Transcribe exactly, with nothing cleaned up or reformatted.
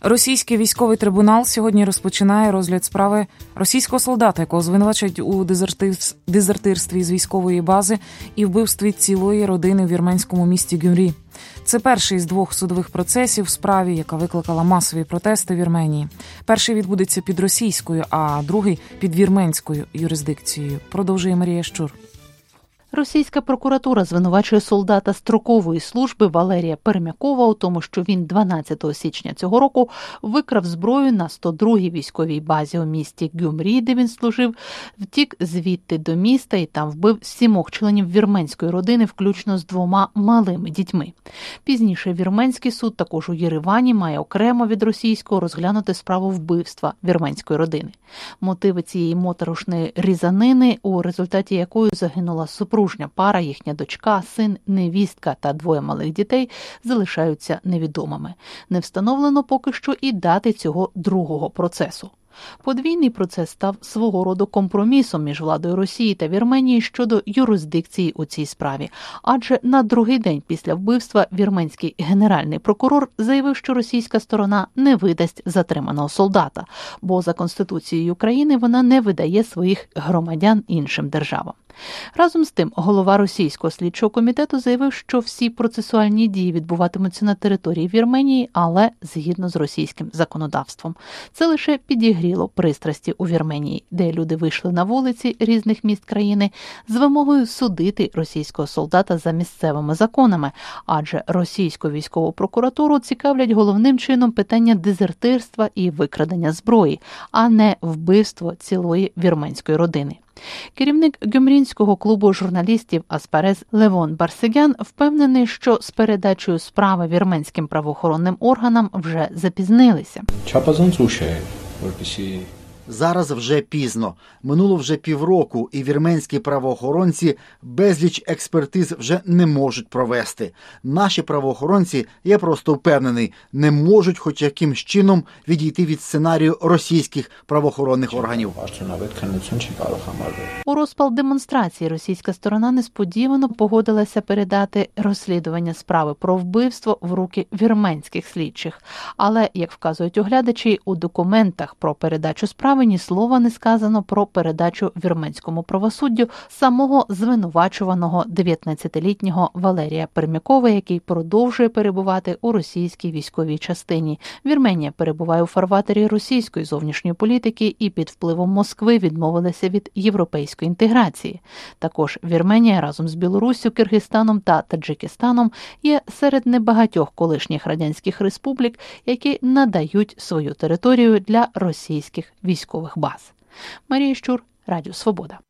Російський військовий трибунал сьогодні розпочинає розгляд справи російського солдата, якого звинувачують у дезертирс- дезертирстві з військової бази і вбивстві цілої родини в вірменському місті Гюмрі. Це перший з двох судових процесів в справі, яка викликала масові протести в Вірменії. Перший відбудеться під російською, а другий – під вірменською юрисдикцією. Продовжує Марія Щур. Російська прокуратура звинувачує солдата строкової служби Валерія Пермякова у тому, що він дванадцятого січня цього року викрав зброю на сто другій військовій базі у місті Гюмрі, де він служив, втік звідти до міста і там вбив сімох членів вірменської родини, включно з двома малими дітьми. Пізніше вірменський суд також у Єревані має окремо від російського розглянути справу вбивства вірменської родини. Мотиви цієї моторошної різанини, у результаті якої загинула супружня пара, їхня дочка, син, невістка та двоє малих дітей, залишаються невідомими. Не встановлено поки що і дати цього другого процесу. Подвійний процес став свого роду компромісом між владою Росії та Вірменії щодо юрисдикції у цій справі. Адже на другий день після вбивства вірменський генеральний прокурор заявив, що російська сторона не видасть затриманого солдата, бо за Конституцією України вона не видає своїх громадян іншим державам. Разом з тим, голова російського слідчого комітету заявив, що всі процесуальні дії відбуватимуться на території Вірменії, але згідно з російським законодавством. Це лише підігріло пристрасті у Вірменії, де люди вийшли на вулиці різних міст країни з вимогою судити російського солдата за місцевими законами, адже російську військову прокуратуру цікавлять головним чином питання дезертирства і викрадення зброї, а не вбивство цілої вірменської родини. Керівник гюмрінського клубу журналістів Аспарез Левон Барсегян впевнений, що з передачею справи вірменським правоохоронним органам вже запізнилися. Зараз вже пізно. Минуло вже півроку, і вірменські правоохоронці безліч експертиз вже не можуть провести. Наші правоохоронці, я просто впевнений, не можуть хоч якимсь чином відійти від сценарію російських правоохоронних органів. У розпал демонстрації російська сторона несподівано погодилася передати розслідування справи про вбивство в руки вірменських слідчих. Але, як вказують оглядачі, у документах про передачу справи ні слова не сказано про передачу вірменському правосуддю самого звинувачуваного дев'ятнадцятилітнього Валерія Пермякова, який продовжує перебувати у російській військовій частині. Вірменія перебуває у фарватері російської зовнішньої політики і під впливом Москви відмовилася від європейської інтеграції. Також Вірменія разом з Білоруссю, Киргизстаном та Таджикистаном є серед небагатьох колишніх радянських республік, які надають свою територію для російських військових баз. Марія Щур, Радіо Свобода.